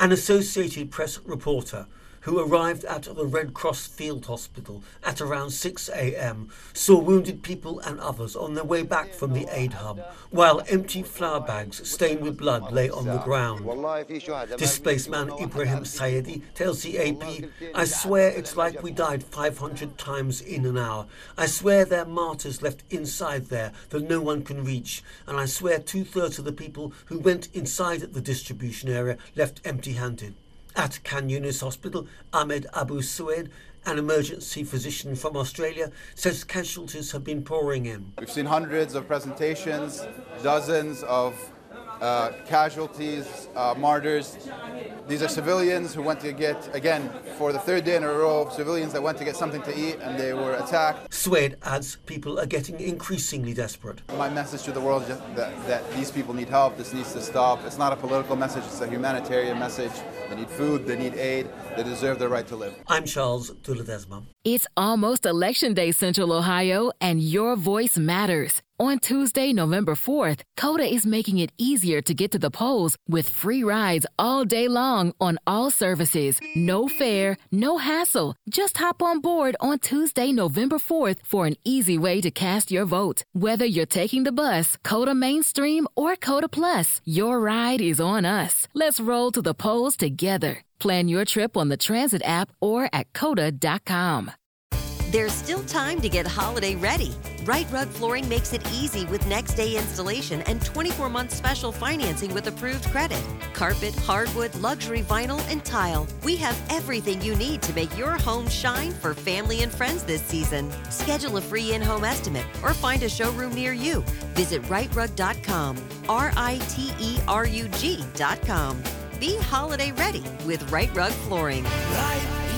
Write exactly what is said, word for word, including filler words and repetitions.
An Associated Press reporter who arrived at the Red Cross Field Hospital at around six a.m. saw wounded people and others on their way back from the aid hub, while empty flour bags stained with blood lay on the ground. Displaced man Ibrahim Saidi tells the A P, "I swear it's like we died five hundred times in an hour. I swear there are martyrs left inside there that no one can reach. And I swear two-thirds of the people who went inside the distribution area left empty-handed." At Khan Yunis Hospital, Ahmed Abu Sued, an emergency physician from Australia, says casualties have been pouring in. We've seen hundreds of presentations, dozens of uh, casualties, uh, martyrs. These are civilians who went to get, again, for the third day in a row, civilians that went to get something to eat and they were attacked. Sued adds people are getting increasingly desperate. My message to the world is that, that these people need help, this needs to stop. It's not a political message, it's a humanitarian message. They need food, they need aid, they deserve their right to live. I'm Charles Duladesma. It's almost Election Day, Central Ohio, and your voice matters. On Tuesday, November fourth, Coda is making it easier to get to the polls with free rides all day long on all services. No fare, no hassle. Just hop on board on Tuesday, November fourth for an easy way to cast your vote. Whether you're taking the bus, Coda Mainstream, or Coda Plus, your ride is on us. Let's roll to the polls together. Plan your trip on the Transit app or at coda dot com. There's still time to get holiday ready. Right Rug Flooring makes it easy with next day installation and twenty-four month special financing with approved credit. Carpet, hardwood, luxury vinyl, and tile. We have everything you need to make your home shine for family and friends this season. Schedule a free in-home estimate or find a showroom near you. Visit right rug dot com, R I T E R U G dot com. Be holiday ready with Right Rug Flooring. Right